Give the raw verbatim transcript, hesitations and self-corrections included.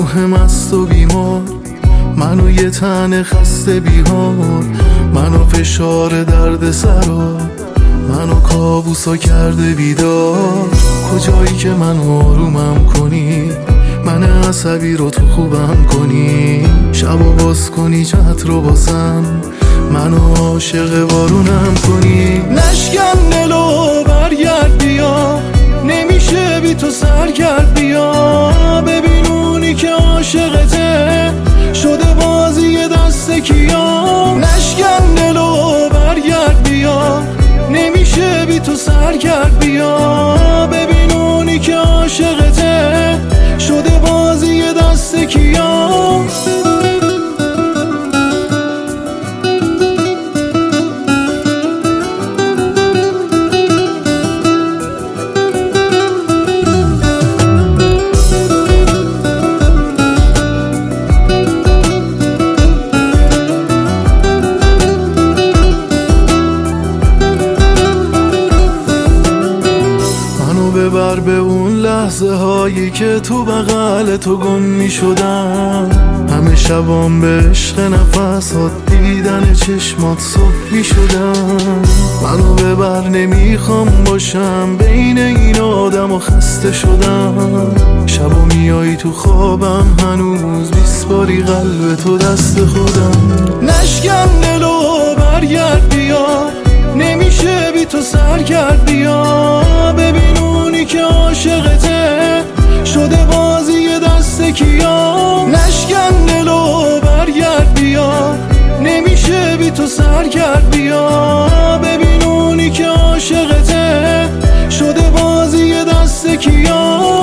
روح مست و بیمار، منو یه تن خسته بیهار، منو فشار درد سرا، منو کابوسا کرده بیدار. کجایی که منو آرومم کنی، من عصبی رو تو خوبم کنی، شبا باز کنی چت رو باسم، منو عاشق بارونم کنی. نشکن دلو برگرد بیا، نمیشه بی تو سرگرد بیا. ببین اونی که عاشقته شده بازی دست کیا. نشکن دلو برگرد بیا، نمیشه بی تو سرگرد بیا. ببین اونی که عاشقته شده بازی دست کیا. ببر به اون لحظه هایی که تو بغل تو گم می شدم، همه شبام به عشق نفسات دیدن چشمات صبح می شدم. منو ببر نمیخوام باشم بین این آدم و خسته شدم. شبا میایی تو خوابم هنوز بیست باری قلب تو دست خودم. نشکن دلو برگرد بیا، نمیشه بی تو سرگرد بیا. ببین اونی که عاشقته شده بازی دست کیا. نشکن دلو برگرد بیا، نمیشه بی تو سرگرد بیا. ببین اونی که عاشقته شده بازی دست کیا.